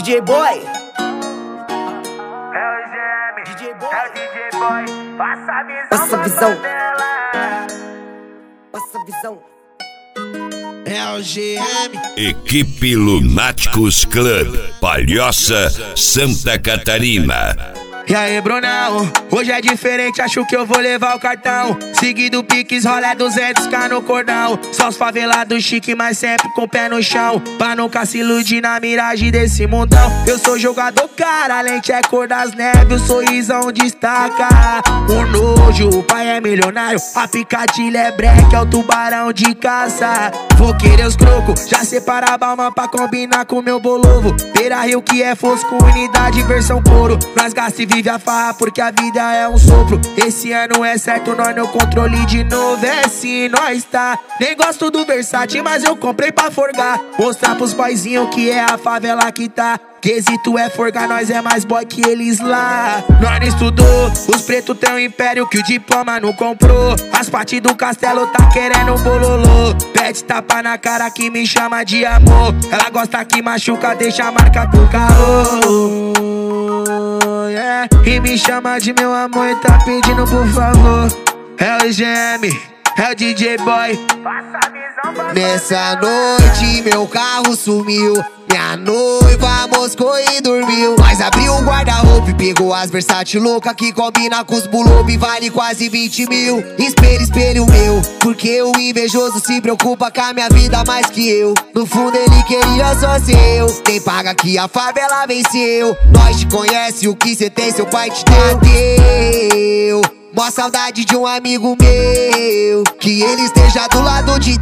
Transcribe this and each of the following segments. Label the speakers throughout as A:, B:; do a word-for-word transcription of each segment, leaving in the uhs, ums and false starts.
A: D J Boy.
B: É o G M,
A: D J Boy.
B: é o D J Boy. Passa a visão,
A: Passa a visão.
B: favela.
A: Passa a visão.
C: É o G M.
D: Equipe Lunáticos Club, Palhoça, Santa Catarina.
C: E aí, Brunão, hoje é diferente, acho que eu vou levar o cartão. Seguido Pix, rola duzentos k no cordão. Só os favelados chique, mas sempre com o pé no chão, pra nunca se iludir na miragem desse mundão. Eu sou jogador, cara, a lente é cor das neves, o sorrisão destaca. O nojo, o pai é milionário, a picadilha é breque, é o tubarão de caça. Vou querer os crocos, já separa a balma pra combinar com meu bolovo. Beira Rio que é fosco, unidade versão couro. Nós gasta e vive a farra porque a vida é um sopro. Esse ano é certo, nós no controle de novo. É sim, nós tá. Nem gosto do Versace, mas eu comprei pra forgar. Mostrar pros boyzinhos que é a favela que tá. Quesito é forgar, nós é mais boy que eles lá. Nós não estudou, os pretos têm um império que o diploma não comprou. As partes do castelo tá querendo bololô. Pede tapa na cara que me chama de amor. Ela gosta que machuca, deixa a marca pro carro. Yeah. E me chama de meu amor e tá pedindo por favor. É o G M, é o D J Boy.
B: Passa a visão, favela.
E: Nessa noite meu carro sumiu, minha noiva moscou e dormiu. Nós abriu o guarda-roupa e pegou as Versace louca que combina com os bulobi, vale quase vinte mil. Espelho, espelho meu, porque o invejoso se preocupa com a minha vida mais que eu. No fundo ele queria só ser eu. Quem paga que a favela venceu. Nós te conhece, o que cê tem seu pai te deu. Mó saudade de um amigo meu, que ele esteja do lado de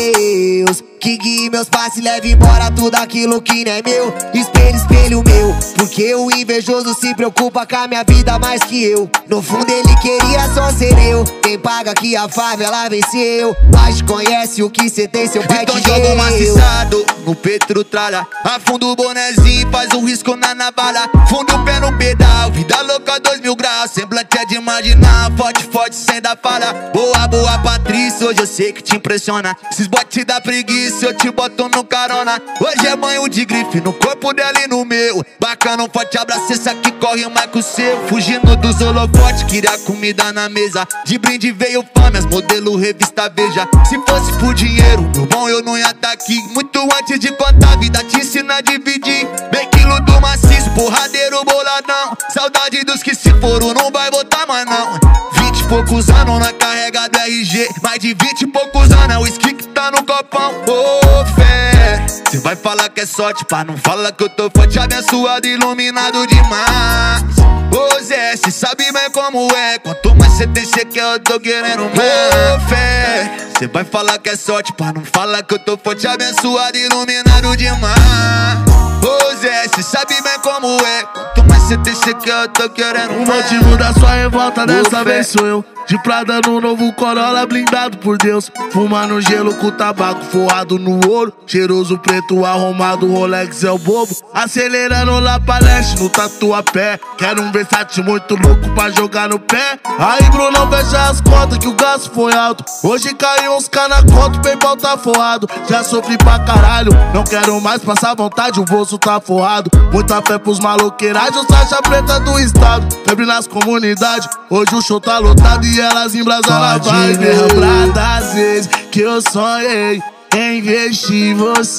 E: Deus, que guie meus passos e leve embora tudo aquilo que não é meu. Espelho, espelho meu, porque o invejoso se preocupa com a minha vida mais que eu. No fundo ele queria só ser eu. Quem paga que a favela venceu. Nós te conhece, o que cê tem seu pai
F: então
E: te deu.
F: joga um maciçado no Petro tralha, afunda o bonezinho, faz um risco na navalha. Funda o pé no pedal, vida louca dois mil graus. Semblante é de imaginar, forte, forte, sem dar falha. Boa, boa Patrícia, hoje eu sei que te impressiona. Esses botes da preguiça, eu te boto no carona. Hoje é banho de grife, no corpo dela e no meu. Bacana, um forte abraço, esse aqui corre mais que o seu. Fugindo dos holofotes, queria comida na mesa. De brinde veio fome, as modelo revista Veja. Se fosse por dinheiro, meu bom, eu não ia tá aqui. Muito antes de contar, a vida te ensina a dividir. Bem quilo do maciço, porradeiro boladão. Saudade dos que se foram, não vai voltar mais não. Vinte e poucos anos na carrega do R G, mais de vinte e poucos anos é o whisky que tá no copão. Ô oh, fé, cê vai falar que é sorte, pá, não fala que eu tô forte, abençoado, iluminado demais. Ô Zé, cê sabe bem como é, quanto mais cê tem, cê quer, eu tô querendo mais. Ô oh, fé, cê vai falar que é sorte, pá, não fala que eu tô forte, abençoado, iluminado demais. Ô Zé, cê sabe bem como é, quanto mais cê tem, cê quer, eu tô querendo
G: O
F: mais.
G: motivo da sua revolta dessa
F: Ô,
G: vez sou eu. De Prada no novo Corolla blindado por Deus. Fumando gelo com tabaco forrado no ouro. Cheiroso preto arrumado, Rolex é o bobo. Acelerando lá pra leste no tatuapé. Quero um Versace muito louco pra jogar no pé. Aí Brunão fecha as contas que o gasto foi alto. Hoje caiu uns k na conta, o PayPal tá forrado. Já sofri pra caralho, não quero mais passar vontade, o bolso tá forrado. Muita fé pros maloqueiragens, faixa preta do estado. Febre nas comunidades, hoje o show tá lotado e elas embrasam na vibe. Lembrar das vezes que eu sonhei em investir em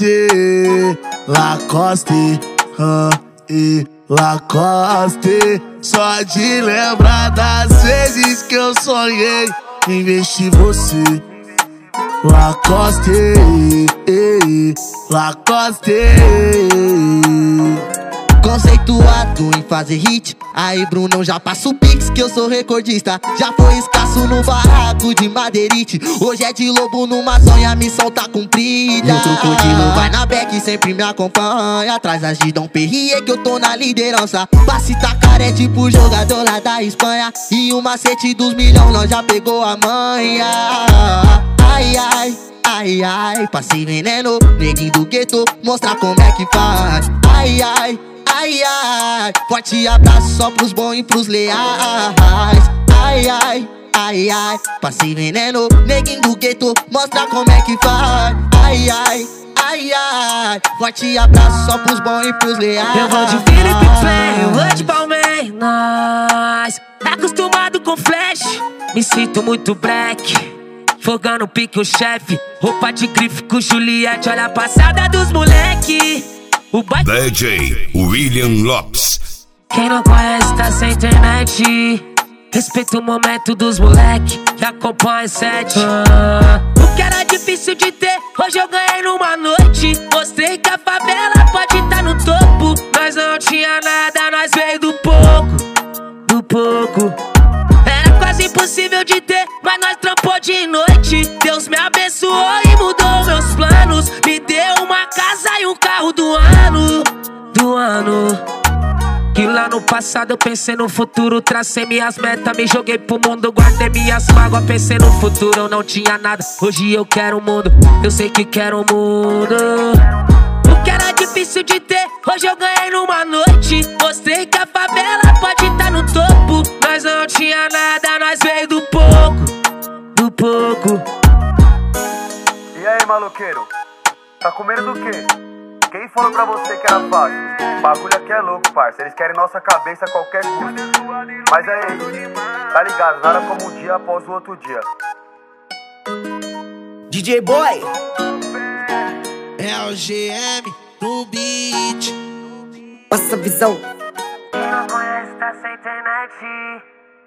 G: você. Lacoste, ah, e Lacoste. Só de lembrar das vezes que eu sonhei em investir em você. Lacoste, eh, Lacoste.
E: Conceituado em fazer hit, aí Brunão já passa o pix que eu sou recordista. Já foi escasso no barraco de madeirite, hoje é de lobo numa zonha, a missão tá cumprida. O crocodilo vai na back e sempre me acompanha. Atrás da Gidão Perrier que eu tô na liderança. Passe Tacaré é tipo jogador lá da Espanha. E o macete dos milhão nós já pegou a manha. Ai, ai, ai, ai, passei veneno, neguinho do gueto, mostrar como é que faz. Ai, ai, ai, ai, forte abraço só pros bons e pros leais. Ai, ai, ai, ai, passei veneno, neguinho do gueto, mostra como é que faz. Ai, ai, ai, ai. verdade. Forte abraço só pros bons e pros leais.
C: Eu vou de Felipe Play, eu vou de Palmeiras. Acostumado com flash, me sinto muito black. Fogando pique o chefe, roupa de grife com Juliette. Olha a passada dos moleque. O ba...
D: D J William Lopes.
C: Quem não conhece tá sem internet. Respeita o momento dos moleque que acompanha sete. Ah, o que era difícil de ter, hoje eu ganhei numa noite. Mostrei que a favela pode estar no topo. Nós não tinha nada, nós veio do pouco, do pouco. Era quase impossível de ter, mas nós trampou de noite. Deus me abençoou e mudou meus planos. Me deu uma casa e um carro do ano, do ano. Que lá no passado eu pensei no futuro. Tracei minhas metas, me joguei pro mundo. Guardei minhas mágoas, pensei no futuro. Eu não tinha nada, hoje eu quero o mundo. Eu sei que quero o mundo. O que era difícil de ter, hoje eu ganhei numa noite. Mostrei que a favela pode estar no topo. Nós não tinha nada, nós veio do pouco, do pouco.
B: E aí, maloqueiro? Tá com medo do quê? Quem falou pra você que era fácil? O bagulho aqui é louco, parça. Eles querem nossa cabeça a qualquer custo. Mas aí, tá ligado? Nada como um dia após o outro dia.
A: D J Boy.
E: É o G M no beat.
A: Passa a visão.
C: Quem não conhece tá sem internet.